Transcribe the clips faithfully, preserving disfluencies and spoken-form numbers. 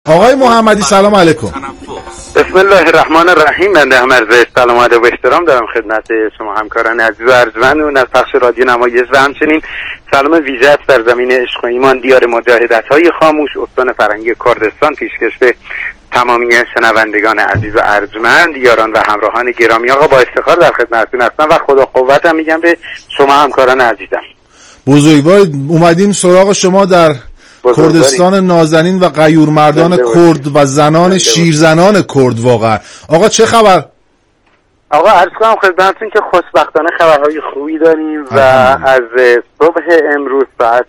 آقای محمدی سلام علیکم. بسم الله الرحمن الرحیم. من عرض سلام و ادب و احترام دارم خدمت شما همکاران عزیز و ارجمند از پخش رادیو نمایش و همچنین سلام ویژه در زمین عشق و ایمان دیار مجاهدت‌های خاموش استان فرهنگی کردستان پیشکش به تمامی شنوندگان عزیز و ارجمند، یاران و همراهان گرامی. آقا با افتخار در خدمتتون هستم و خدا قوتم میگم به شما همکاران عزیزم. بزرگوار اومدیم سراغ شما در کردستان نازنین و غیور مردان کرد و زنان شیرزنان کرد. واقعا آقا چه خبر؟ آقا عرض کنم خدمتتون که خوشبختانه خبرهای خوبی داریم و از صبح امروز ساعت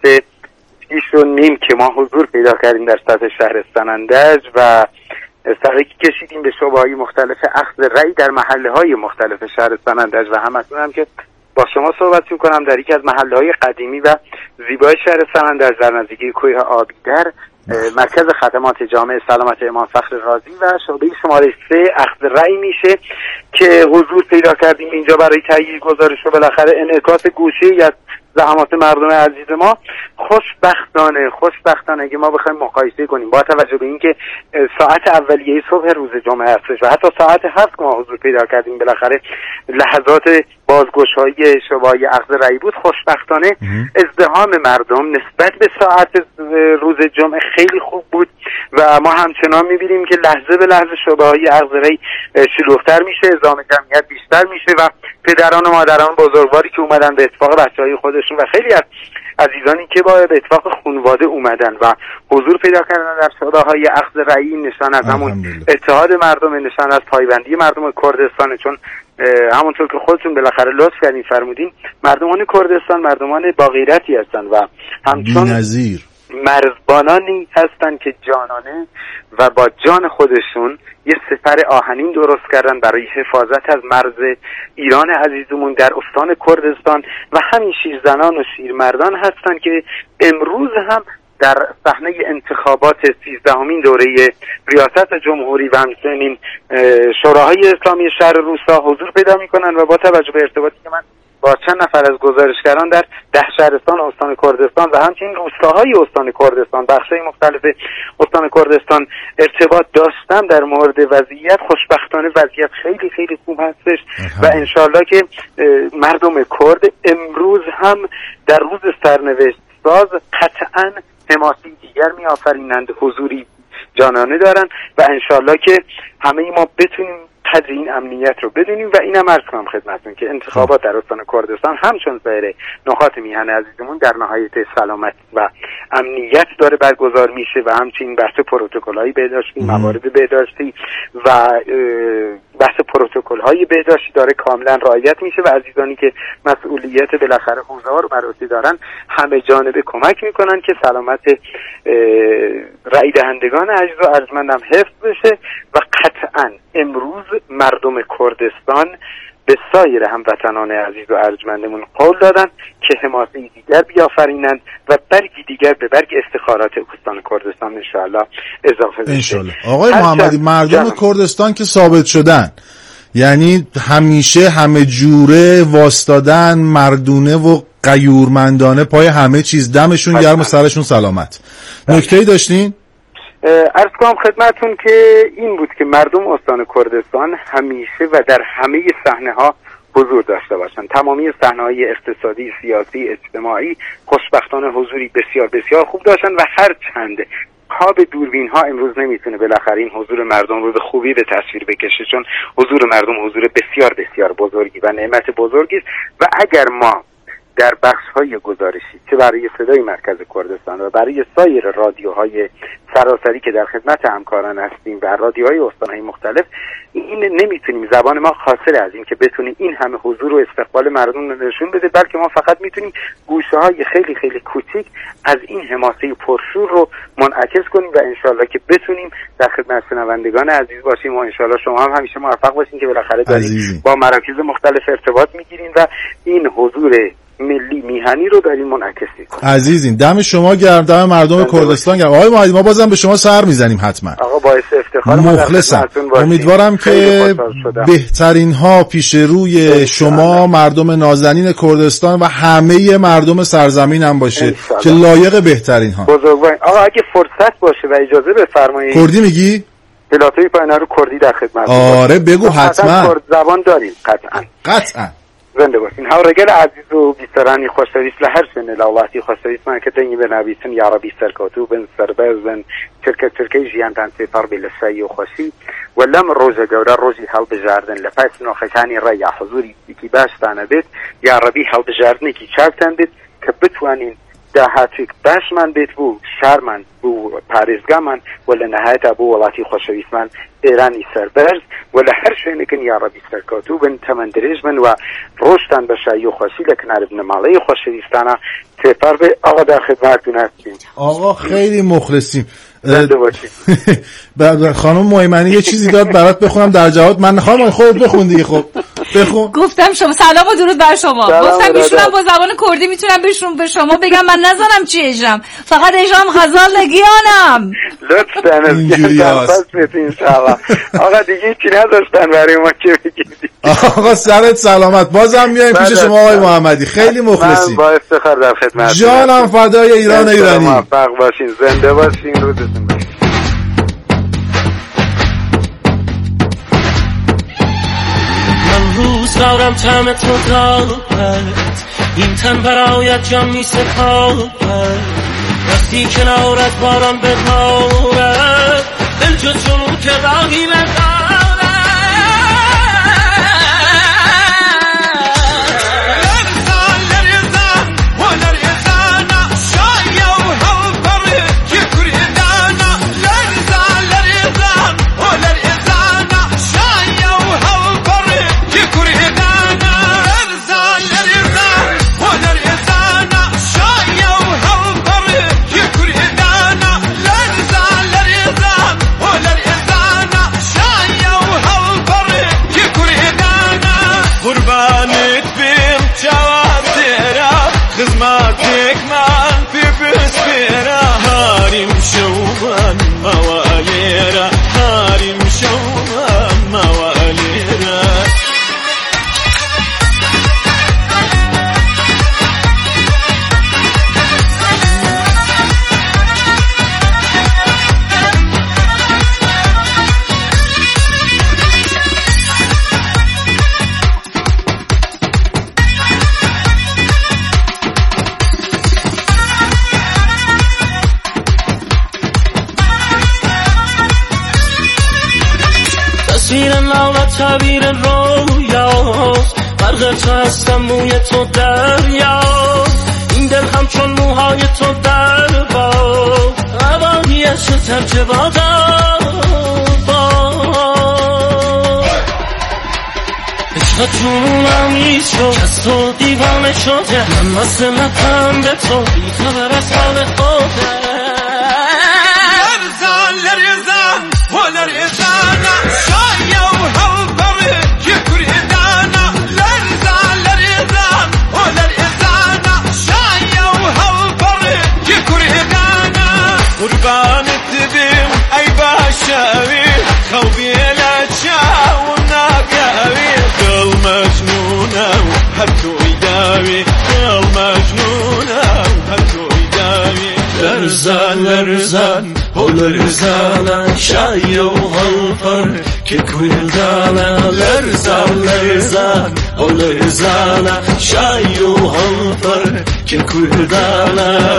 شیش و نیم که ما حضور پیدا کردیم در سطح شهر سنندج و سرکی کشیدیم به شعبه‌های مختلف اخذ رأی در محله‌های مختلف شهر سنندج و همتون هم که با شما صحبت می‌کنم در یکی از محله‌های قدیمی و زیبای شهر سنندج در نزدیکی کوه آبیدر، مرکز خدمات جامع سلامت امام فخر رازی و شعبه شماره سه اخذ رأی میشه که حضور پیدا کردیم اینجا برای تهیه گزارش و بالاخره انعکاس گوشه‌ای از زحمات مردم عزیز ما. خوشبختانه خوشبختانه اگه ما بخوایم مقایسه کنیم با توجه به اینکه ساعت اولیه صبح روز جمعه هستش و حتی ساعت هفت ما حضور پیدا کردیم، بالاخره لحظات بازگشایی شعبه‌های اخذ رأی بود. خوشبختانه ازدحام مردم نسبت به ساعت روز جمعه خیلی خوب بود و ما همچنان می‌بینیم که لحظه به لحظه شعبه‌های اخذ رأی شلوغ‌تر میشه، ازدحام جمعیت بیشتر میشه و پدران و مادران بزرگواری که اومدن به اتفاق بچه‌های خودشون و خیلی از عزیزانی که با به اتفاق خانواده اومدن و حضور پیدا کردن در شعبه‌های اخذ رأی نشان از همون اتحاد مردم، نشان از پایبندی مردم کردستان، چون همونطور که خودتون بالاخره لطف کردین فرمودین مردمان کردستان مردمان با غیرتی هستن و همچون بی‌نظیر مرزبانانی هستن که جانانه و با جان خودشون یه سپر آهنین درست کردن برای حفاظت از مرز ایران عزیزمون در استان کردستان و همین شیرزنان و شیرمردان هستن که امروز هم در صحنه انتخابات سیزدهمین دوره ریاست جمهوری و همچنین شوراهای اسلامی شهر روستا حضور پیدا میکنن و با توجه به ارتباطی که من با چند نفر از گزارشگران در ده شهرستان استان کردستان و همچنین روستاهای استان کردستان، بخش‌های مختلف استان کردستان ارتباط داشتم در مورد وضعیت، خوشبختانه وضعیت خیلی خیلی خوب هستش و انشالله که مردم کرد امروز هم در روز سرنوشت ساز قطعاً حماسی دیگر می آفرینند، حضوری جانانه دارن و انشالله که همه ما بتونیم قدر این امنیت رو بدونیم و اینم عرض کنم خدمتتون که انتخابات در استان کردستان همچون سایر نقاط میهن عزیزمون در نهایت سلامت و امنیت داره برگزار میشه و همچنین بحث پروتکل‌های بهداشتی، موارد بهداشتی و بحث پروتکل‌های بهداشتی داره کاملا رعایت میشه و عزیزانی که مسئولیت بالاخره حوزه‌ها رو بر عهده دارن همه جانبه کمک میکنن که سلامت رای دهندگان عزیز و ارجمندم حفظ بشه و قطعاً امروز مردم کردستان به سایر هموطنان عزیز و ارجمندمون قول دادن که حماسی دیگر بیافرینند و برگی دیگر به برگ افتخارات استان کردستان انشاءالله اضافه بشه. انشاءالله. آقای محمدی مردم کردستان که ثابت شدن، یعنی همیشه همه جوره واسطادن، مردونه و غیورمندانه پای همه چیز، دمشون گرم و سرشون سلامت. نکته‌ای داشتین؟ عرض کنم خدمتون که این بود که مردم استان کردستان همیشه و در همه صحنه‌ها حضور داشته باشند. تمامی صحنه‌های اقتصادی، سیاسی، اجتماعی خوشبختانه حضوری بسیار بسیار خوب داشتن و هر چند خواب دوربین ها امروز نمیتونه بالاخره این حضور مردم رو به خوبی به تصویر بکشه، چون حضور مردم حضور بسیار بسیار بزرگی و نعمت بزرگی است و اگر ما در بخش‌های گزارشی که برای صدای مرکز کردستان و برای سایر رادیوهای سراسری که در خدمت همکاران هستیم و رادیوهای استان‌های مختلف، این نمیتونیم، زبان ما قاصر از این که بتونیم این همه حضور و استقبال مردم رو نشون بده، بلکه ما فقط میتونیم گوشه‌های خیلی خیلی کوچیک از این حماسه پرشور رو منعکس کنیم و انشالله که بتونیم در خدمت شنوندگان عزیز باشیم و انشالله شما هم همیشه موفق باشین که بالاخره دارید با مراکز مختلف ارتباط میگیرین و این حضور ملی میهنی رو در این منعکس می‌کنه. عزیزین دم شما گرم، دم مردم کردستان گرم. آقای محمدی ما بازم به شما سر میزنیم حتما. آقا باعث افتخار مخلصم. امیدوارم که بهترین ها پیش روی شما مردم نازنین کردستان و همه مردم سرزمین هم باشه که لایق بهترین ها. بزرگوار. آقا اگه فرصت باشه و اجازه بفرمایید. کردی میگی؟ پلاتوی پاینا رو کردی در خدمت. آره بگو حتما. کرد زبان داریم قطعا. قطعا. زنده باشین. هاورگل عزیز و بیسرانی خوشویست لهر سن لاواتی خوشویست من که دنگی به نویسن یا ربی سرکاتو بن سربازن ترکه ترکه جیان تن سفر به لسایی و خوشی ولم روز گوره روزی هل بجاردن لپس نوخشانی ریا حضوری کی باش تانه بیت یا ربی هل بجاردن کی چارتن بیت که بتوانین ده هاتیک باش من بیت بو شرمن بو پاریزگا من ولا نهایت ابو ولاتی خوشویست من ایرانی سربرز ولا هر شيء نكن يا ربي سركاتو بن تمن دريج من و روشتان بشايو خوشي لكن ابن مالي خوشويستانا تفر به آقا در خدمتتون هستیم. آقا خیلی مخلصیم. زنده باشید. بعد خانم مهیمنی یه چیزی داد برات بخونم در جواب. من خانم خودت بخون دیگه. خب بخون. گفتم شما سلام و درود بر شما. گفتم ایشونم با زبان کردی میتونم بهشون به شما بگم من نزنم چی اجرام، فقط اجرام غزال نگیانم. لطفاً اینجوری است ان شاء الله. آقا دیگه چی نداشتن برای ما که بگید. آقا سرت سلامت. بازم میایم پیش شما آقای محمدی. خیلی مخلصیم. با افتخار در خدمت. جانم فدای ایران ایرانی. موفق باشین، زنده باشین، روزتون بخیر. من روزگارم طعم تو دارد، این تن برایت جان می سپارد، وقتی کنارت باران ببارد دل جز جنون که راهی ندارد. تعبیر رویاست، برق تو هستم موی تو دریاست، این دل همچون موهای تو در باد هوایش ترک بادم باد. عشق جونم ایشو از تو دیوانه شده، من مثل لبم به تو بی خبر از حال خوده. لرزان لرزان و لرزان شایم قربانت بیم ای باشوی خوبی لچاو ناقوی دل مجنونم هر توی داوی دل مجنونم هر توی داوی. لرزان لرزان و لرزان شای و غلطر که کویل دانا. لرزان لرزان و لرزان شای و غلطر که کویل دانا.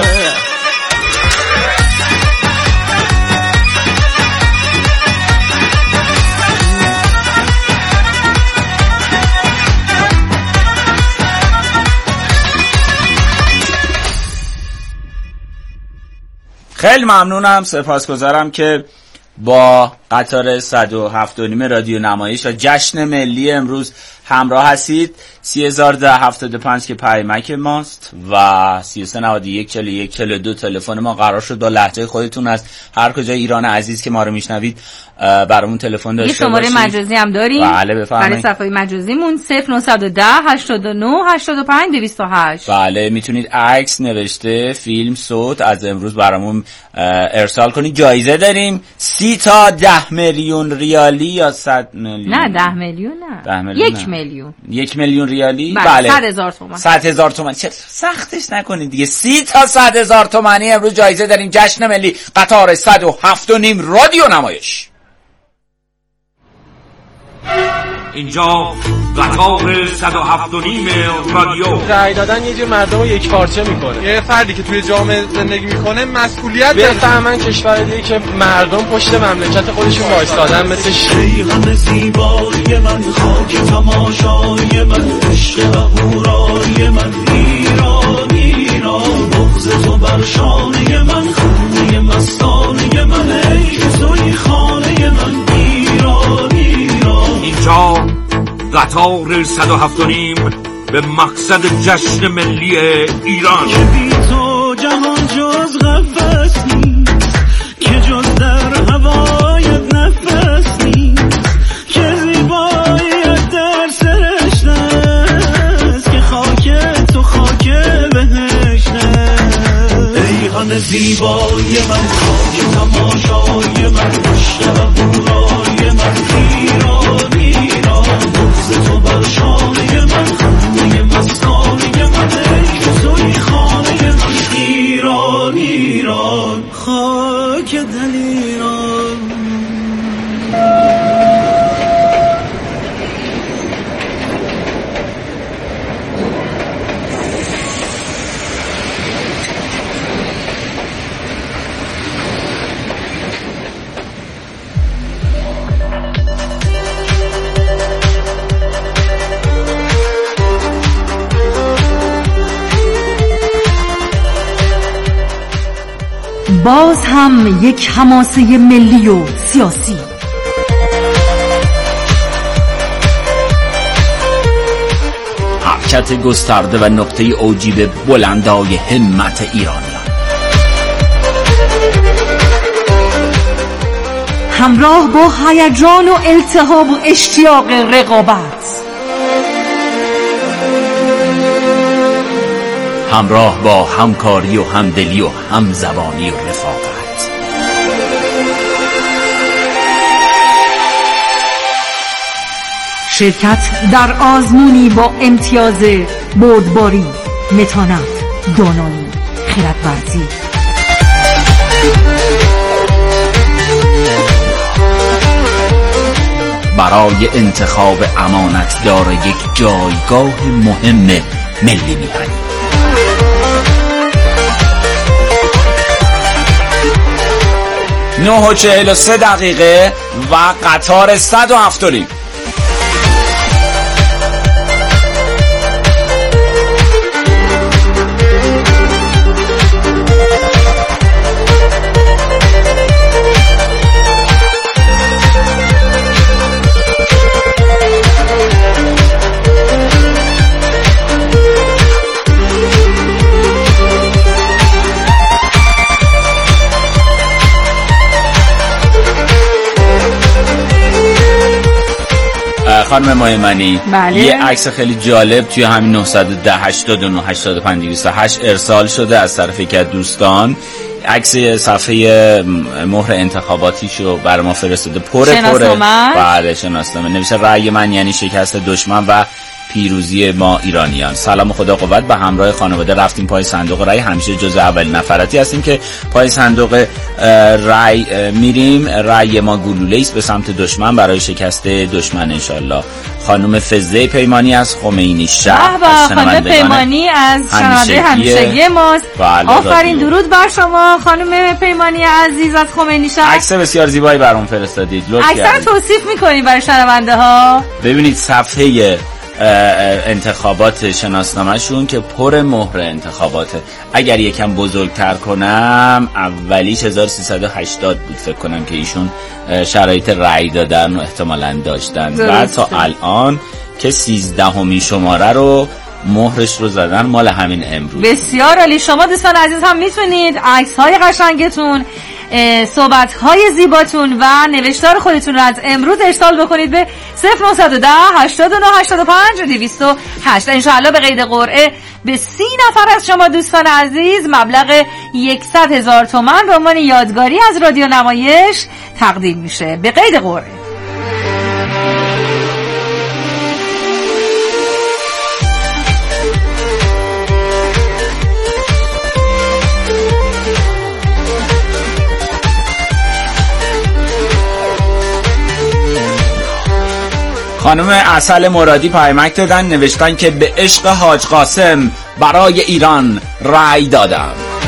خیلی ممنونم، سپاسگزارم که با قطار صد و هفت و نیم رادیو نمایش و جشن ملی امروز همراه هستید. سی هزار ده هفتاد و پنج که پیمک ماست و سی و سه نود و یک چهل و یک چهل و دو تلفن ما. قرار شد با لهجه خودتون از هر کجای ایران عزیز که ما رو میشنوید برامون تلفن داشته باشید. یه شماره مجازی هم داریم. بله بفرمایید. برای صفحه مجازیمون صفر نه یک صفر هشتاد و نه هشتاد و پنج دویست و هشت. بله میتونید عکس، نوشته، فیلم، صوت از امروز برامون ارسال کنید. جایزه داریم سی تا ده میلیون ریالی یا صد میلیون. نه ده میلیون نه. ده میلیون یک نه. میلیون. یک میلیون ریالی. بله. صد هزار تومان. صد هزار تومان. چه سختش نکنید دیگه. سی تا صد هزار تومانی امروز جایزه داریم. جشن ملی قطار صد و هفت و نیم رادیو نمایش. اینجا قطار صد و هفت و نیم رادیو. رای دادن یه جور مردم رو یک پارچه میکنه. یه فردی که توی جامعه زندگی میکنه مسئولیت داره. بفهمن کشور دیگه که مردم پشت مملکت خودشون وایسادن مثل شیهان زیبای من، خاک تماشای من، عشق و هورای من، ایران ایران، بغض تو بر شانه من، خونه مستانه من، ای توی خانه من، ایران ایران. اینجا قطار صد و هفت و نیم به مقصد جشن ملی ایران. که بی تو جهان جز قفس نیست، که جز در هوایت نفس نیست، که زیباییت در سرشت است، که خاک تو خاک بهشت است. ریحان زیبای من، خاک تماشای من، عشق و هورای من، ایران ایران، بغض تو بر شانه من، خونه مستانه من، ای توی خانه من، ایران ایران، خاک دل ایران. باز هم یک حماسه ملی و سیاسی. حرکت گسترده و نقطه اوجی به بلندای همت ایرانیان. همراه با هیجان و التهاب و اشتیاق رقابت. همراه با همکاری و همدلی و همزبانی و رفاقت. شرکت در آزمونی با امتیاز بردباری، متانت، دانایی، خردورزی. برای انتخاب امانتدار یک جایگاه مهم ملی می‌پرید. نه و چهل و سه دقیقه و قطار صد و هفت و نیم. خانم مایمنی، بله. یه عکس خیلی جالب توی همین نه یک صفر هشتاد و نه هشتاد و پنج دویست و هشت ارسال شده از طرف یک از دوستان. عکس صفحه مهر انتخاباتیشو بر ما فرستاده. پره پره. بله شناسنامه. نوشته رأی من یعنی شکست دشمن و پیروزی ما ایرانیان. سلام خدا قوت. به همراه خانواده رفتیم پای صندوق رأی. همیشه جزء اولین نفراتی هستیم که پای صندوق رأی میریم. رأی ما گلوله است به سمت دشمن برای شکست دشمن انشالله. خانم فزه پیمانی از خمینی شهر. خانم پیمانی از شنونده همیشگی ماست. آفرین، درود بر شما خانم پیمانی عزیز از خمینی شهر. عکس بسیار زیبایی برام فرستادید. لطف کردید. عکس رو توصیف می‌کنید برای شنونده ها. ببینید صفحه انتخابات شناسنامه‌شون که پر مهر انتخاباته. اگر یکم بزرگتر کنم اولیش هزار و سیصد و هشتاد بود فکر کنم که ایشون شرایط رأی دادن و احتمالاً داشتن. بعد تا الان که سیزدهمین شماره رو مهرش رو زدن مال همین امروز. بسیار عالی. شما دوستان عزیز هم میتونید عکس های قشنگتون، صحبت های زیباتون و نوشتار خودتون رو از امروز ارسال بکنید به صفر نه یک صفر هشتاد و نه هشتاد و پنج دویست و هشت. انشاءالله به قید قرعه به سی نفر از شما دوستان عزیز مبلغ صد هزار تومان به عنوان یادگاری از رادیو نمایش تقدیم میشه به قید قرعه. خانم عسل مرادی پیامک دادن، نوشتن که به عشق حاج قاسم برای ایران رأی دادم.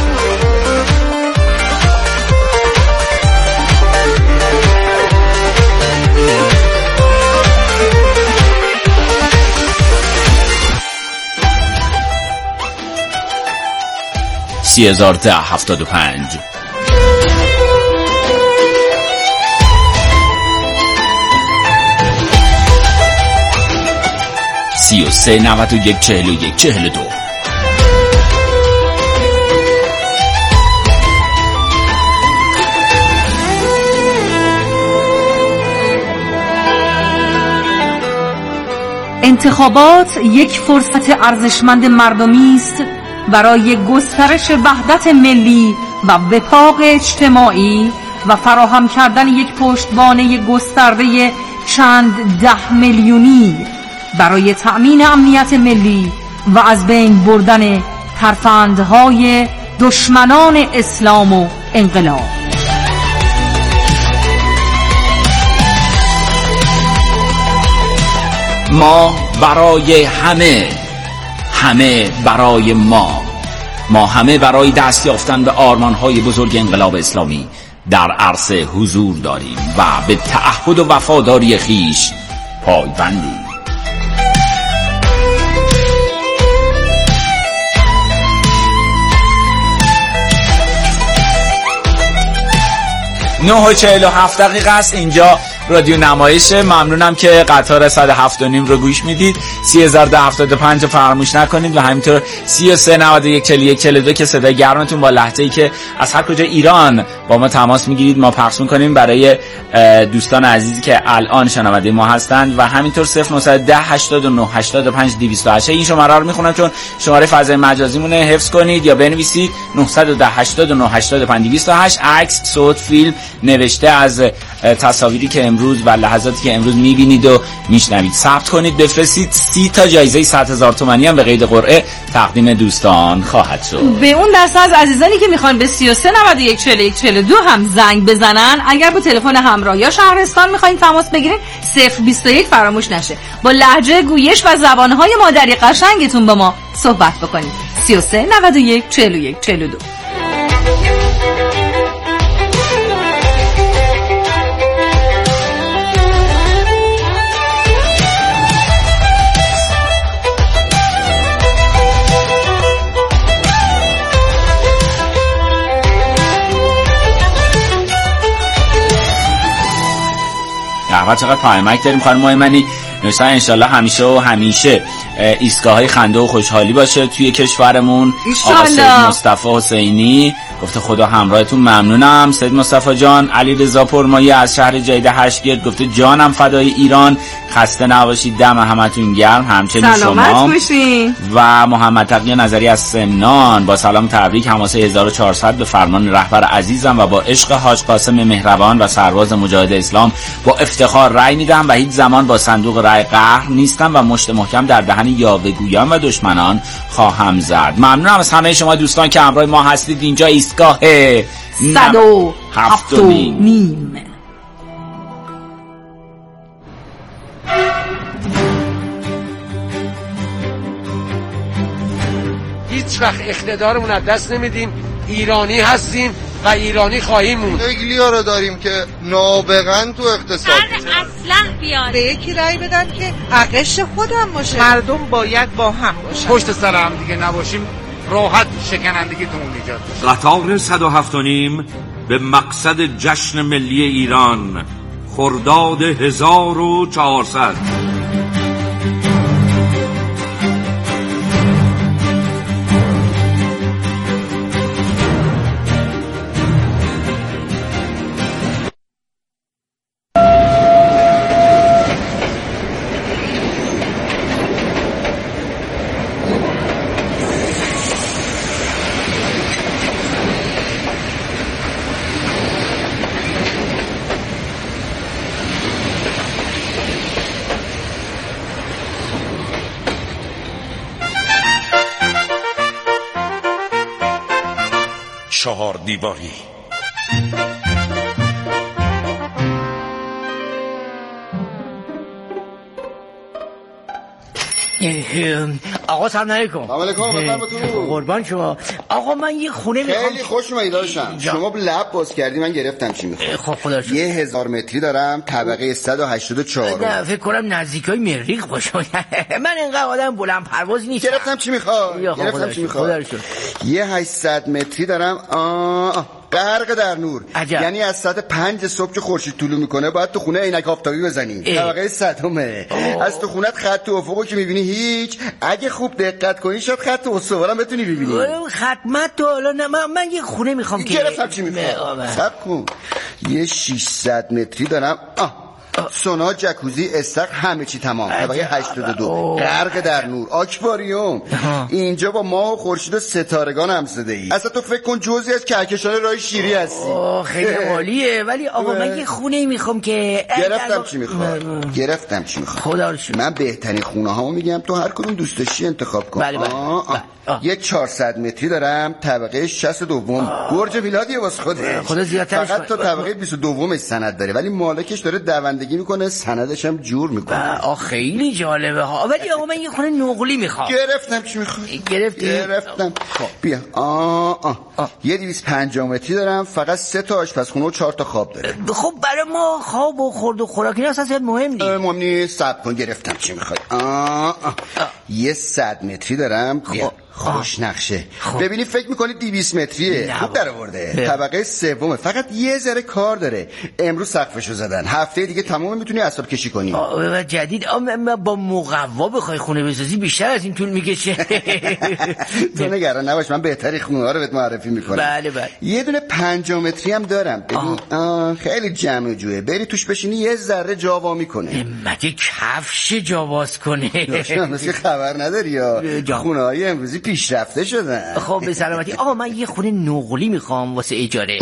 سی هزار ده هفتاد و پنج سی و سه نود و یک چهل و یک چهل و دو. انتخابات یک فرصت ارزشمند مردمی است برای گسترش وحدت ملی و وفاق اجتماعی و فراهم کردن یک پشتوانه گسترده چند ده میلیونی برای تأمین امنیت ملی و از بین بردن ترفندهای دشمنان اسلام و انقلاب. ما برای همه، همه برای ما، ما همه برای دست یافتن به آرمان‌های بزرگ انقلاب اسلامی در عرصه حضور داریم و به تعهد و وفاداری خویش پایبندیم. نه و چهل و هفت دقیقه است. اینجا رادیو نمایشه. ممنونم که قطار صد و هفت و نیم رو گوش میدید. سی هزار ده هفتاد و پنج رو فراموش نکنید و همینطور سی و سه نود و یک چهل و یک چهل و دو که صدای گرمتون با لهجه‌ای که از هر کجا ایران با ما تماس میگیرید ما پخش میکنیم برای دوستان عزیزی که الان شنونده ما هستند و همینطور صفر نه یک صفر هشتاد و نه هشتاد و پنج دویست و هشت. این شماره رو میخونم چون شماره فضای مجازی مونه، حفظ کنید یا بنویسید نه یک صفر هشتاد و نه هشتاد و پنج دویست و هشت. عکس، صوت، فیلم نوشته از تصاویری که امروز و لحظاتی که امروز میبینید و میشنوید ثبت کنید بفرستید. سی تا جایزه صد هزار تومانی هم به قید قرعه تقدیم دوستان خواهد شد. به اون دسته از عزیزانی که میخوان به سی و سه نود و یک چهل و یک چهل و دو هم زنگ بزنن، اگر با تلفن همراه یا شهرستان میخواین تماس بگیرید صفر بیست و یک فراموش نشه. با لهجه گویش و زبانهای مادری قشنگتون با ما صحبت بکنید. سی و سه نود و یک چهل و یک چهل و دو. احوال چقدر پیامک داریم. خانم مهمنی نوشتن انشالله همیشه و همیشه ایستگاه های خنده و خوشحالی باشه توی کشورمون. آقا سید مصطفی حسینی گفته خدا همراهتون. ممنونم سید مصطفی جان. علی رضا پرمایی از شهر جدید هشتگرد گفته جانم فدای ایران، خسته نباشید، دم همتون گرم. همچنین شما باشین. و محمد تقی نظری از سمنان با سلام تبریک حماسه هزار و چهارصد به فرمان رهبر عزیزم و با عشق حاج قاسم مهربان و سرباز مجاهد اسلام با افتخار رأی میدم و هیچ زمان با صندوق رأی قهر نیستم و مشت محکم در دهن یاوه‌گویان و دشمنان خواهم زد. ممنونم از همه شما دوستان که همراه ما هستید. اینجا ایستگاه صد و هفت و نیم. هیچ وقت اقتدارمون از دست نمیدیم. ایرانی هستیم و ایرانی خواهیم موند. اگلیا رو داریم که نابغن تو اقتصاد اصلا بیاد به یکی رای بدن که حقش خودم باشه. مردم باید با هم باشن. پشت سر هم دیگه نباشیم راحت شکنندگیتون ایجاد بشه. قطار صد و هفت و نیم به مقصد جشن ملی ایران خرداد هزار و چهارصد. دیواری. آقا سلام علیکم. سلام علیکم. بفرمایید. قربان شما. آقا من یه خونه میخوام. خیلی خوش اومدید داشتم. شما لب باز کردی من گرفتم چی میخوام. خب خدا شکر. یه هزار متری دارم طبقه صد و هشتاد و چهار. نه فکر کنم نزدیکای مریخ باشه. من اینقدر آدم بلند پرواز نیستم. گرفتم چی میخواد. گرفتم چی میخواد. یه هشتصد متری دارم. آه غرق در نور. عجب. یعنی از ساعت پنج صبح که خورشید طلوع میکنه باید تو خونه عینک آفتابی بزنی. طبقه صدمه. از تو خونت خط افقو که میبینی هیچ، اگه خوب دقت کنی شاید خط استوارم بتونی ببینی. خدمت تو حالا نه من, من یه خونه میخوام که گرفتم چی میخوام. صبر کن. یه ششصد متری دارم. آه سونا، جکوزی، استخر، همه چی تمام. طبقه هشتاد و دو غرق در نور. آکواریوم. اینجا با ماه و خورشید و ستارگان همزده ای. اصلا تو فکر کن جزئی از کهکشان راه شیری هستی. خیلی عالیه. ولی آقا من یه خونه میخوام که گرفتم چی میخوام. گرفتم چی میخوام. خدا رو شکر. من بهترین خونه هامو میگم، تو هر کدوم دوست داشتی انتخاب کن. بله بله. آه آه. آه. یه چهارصد متری دارم طبقه شصت و دو. برج ویلادیه واسه خودش. خدا زیادترش. فقط تا طبقه بیست و دو سند داره ولی مالکش داره دوندگی میکنه، سندش هم جور میکنه. آ خیلی جالبه ها. ولی آقا من یه خونه نقلی میخوام. گرفتم چی میخوام. گرفتی؟ گرفتم. بیا. آه آه. آه. یه دویست و پنجاه متری دارم، فقط سه تا آشپزخونه و چهار تا خواب داره. خب برای ما خواب و خورد و خوراکی اصلا مهم نیست. مهم نیست. صبر کن گرفتم چی میخوای. آه آه. آه. یه صد متری دارم. بیا. خوش نقشه. خوب. ببینی فکر میکنی دویست متریه. خوب در آورده. طبقه سومه، فقط یه ذره کار داره. امروز سقفشو زدن، هفته دیگه تمام میتونی اسباب کشی کنی. و جدید با مقوا بخوای خونه بسازی بیشتر از این طول میکشه. تو نگران نباش، من بهتری خونه ها رو بهت معرفی میکنم. بله بله. یه دونه پنجاه متری هم دارم. ببین آه خیلی جمع جوه، بری توش بشینی یه ذره جاوا میکنه. مگه کفش جاواز کنه؟ مثل خبر نداری یا خونه های امروزی پیشرفته شدن. خب به سلامتی. آقا من یه خونه نقلی میخوام واسه اجاره.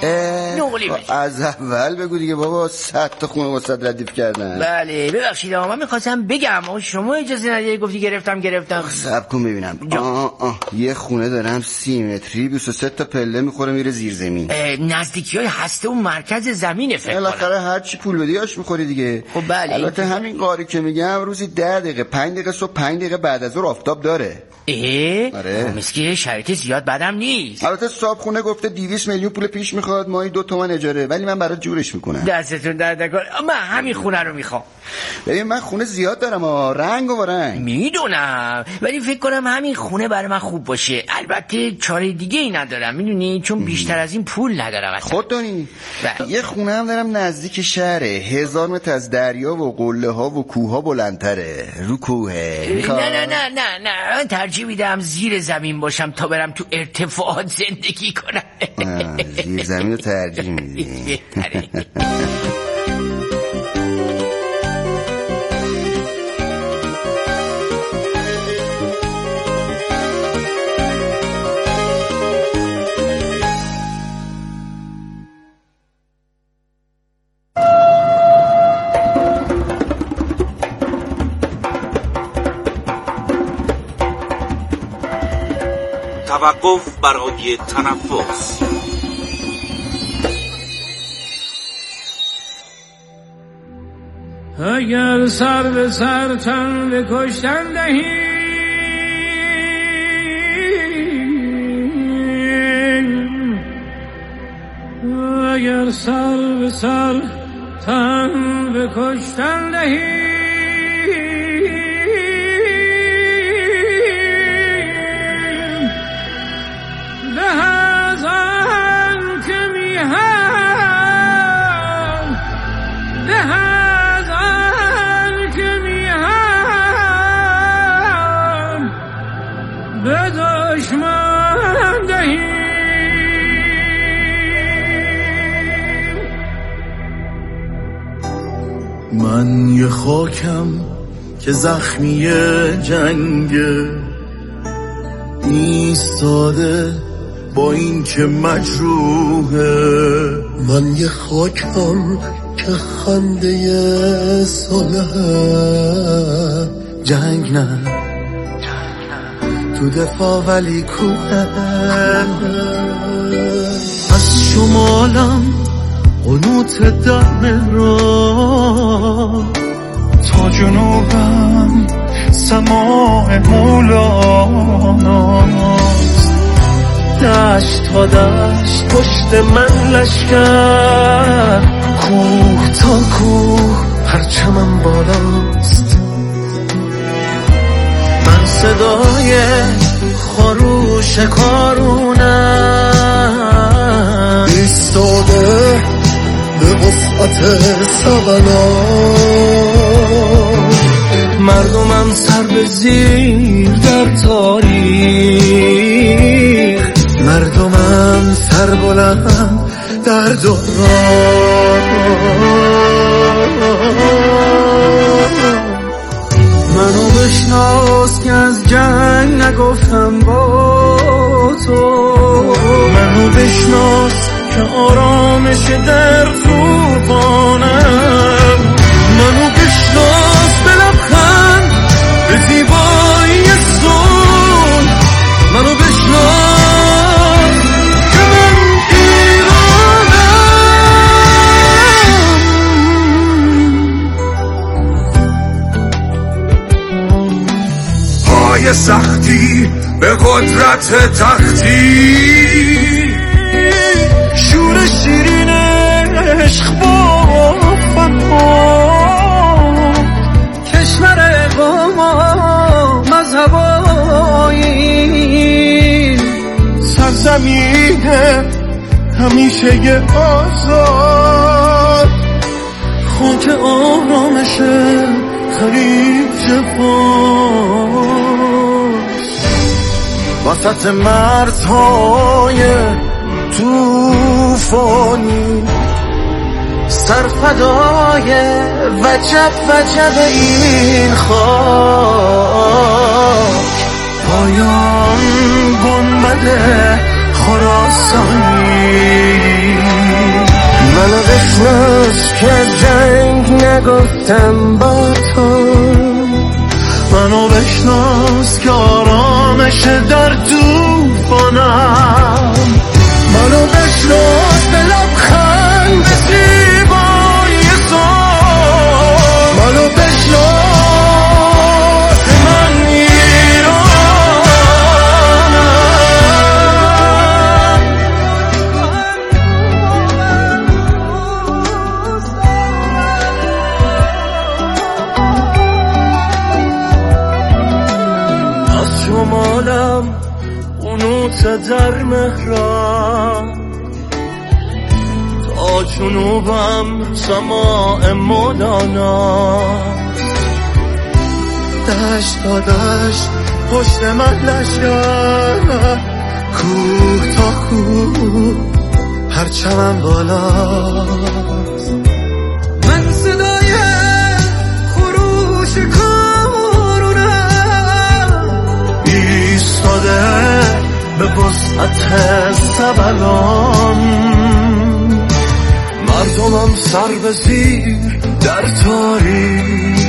نقلی بشه. از اول بگو دیگه بابا، صد تا خونه واسه ردیف کردن. بله ببخشید آقا من میخواستم بگم آقا شما اجازه ندید گفتی گرفتم گرفتم. صبر کن ببینم. آه آه یه خونه دارم سی متری، بیست و سه تا پله میخوره میره زیر زمین. نزدیکی‌های هسته و مرکز زمینه فکر کنم. بالاخره هر چی پول بدی آش میخوری دیگه. خب بله. البته همین قاری که میگم روزی ده دقیقه پنج دقیقه صبح پنج دقیقه بعد از ظهر آفتاب داره. اه؟ آره. مسکی شرایط زیاد بدم نیست. البته صاحب خونه گفته دویست میلیون پول پیش میخواد، ماهی دو تومن اجاره، ولی من برات جورش میکنم. دستتون درد نکنه. من همین خونه رو میخوام. ببین من خونه زیاد دارم ها، رنگ و رنگ. میدونم ولی فکر کنم همین خونه برای من خوب باشه. البته چاره دیگه ای ندارم میدونی، چون بیشتر از این پول ندارم اصلا. خود دانی یه خونه هم دارم نزدیک شهره، هزار متر از دریا و قله ها و کوه ها بلندتره. رو کوهه. نه نه نه نه نه من ترجیح میدم زیر زمین باشم تا برم تو ارتفاعات زندگی کنم. زیر زمین رو ترجیح میدی. توقف برای تنفس. اگر سر به سر تن به کشتن دهی، اگر سر به سر تن به کشتن دهی، من یه خاکم که زخمی جنگه، ایستاده با این که مجروحه. من یه خاکم که خنده صلح، جنگ نه تو دفاع ولی کوه. از شمالم قنوت در مهران تا جنوبم سماع مولاناست. دشت تا دشت پشت من لشکر، کوه تا کوه پرچمم بالاست. من صدای خروش کارونم ایستاده به وسعت سبلان. مردمم سر به زیر در تاریخ، مردمم سر بلند در دوران. منو بشناس که از جنگ نگفتم با تو، منو بشناس که آرامش در طوفانم. منو بشناس به لبخند به زیبایی صلح، منو بشناس که من ایرانم. پای سختی به قدرت تختی، شور شیرین عشق با فنها، کشور ما مذهبایی، سرزمین همیشه ی آزاد، خاک آرامشه خلیج فارس. وسط مرزهای توفانی سرفدای وجب وجب این خاک، پایان گنبد خراسانی. منو بشناس که جنگ نگفتم با تو، منو بشناس که آرامش در طوفانم. منو بشناس به لبخند به زیبایی صلح، منو بشناس که من ایرانم. از شمالم قنوت در مهران تا جنوبم سماع مولانا. دشت تا دشت پشت من لشکر، کوه تا کوه پرچمم بالاست. من صدای خروش کارونم ایستاده به وسعت سبلان. مردمم سر به زیر در تاریخ،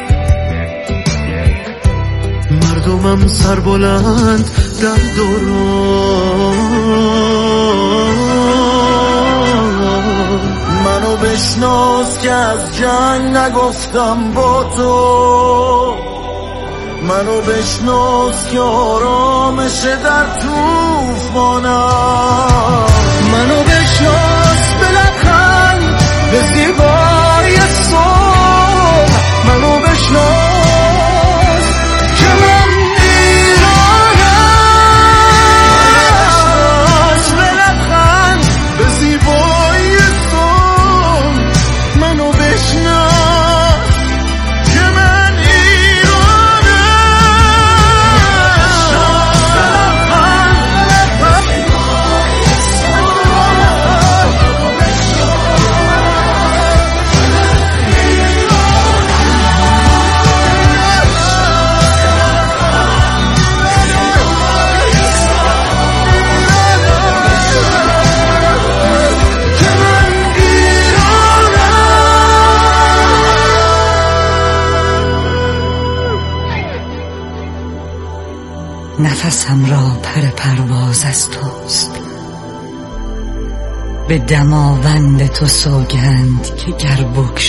مردمم سر بلند در دوران. منو بشناس که از جنگ نگفتم با تو، منو بشناس که آرامش در طوفانم. منو بشناس به لبخند به زیبایی صلح، منو بشناس که من ایرانم. به لبخند به زیبایی صلح، منو بشناس که من نفسم را پر پرواز از توست، به دماوند تو سوگند که گر بکشایی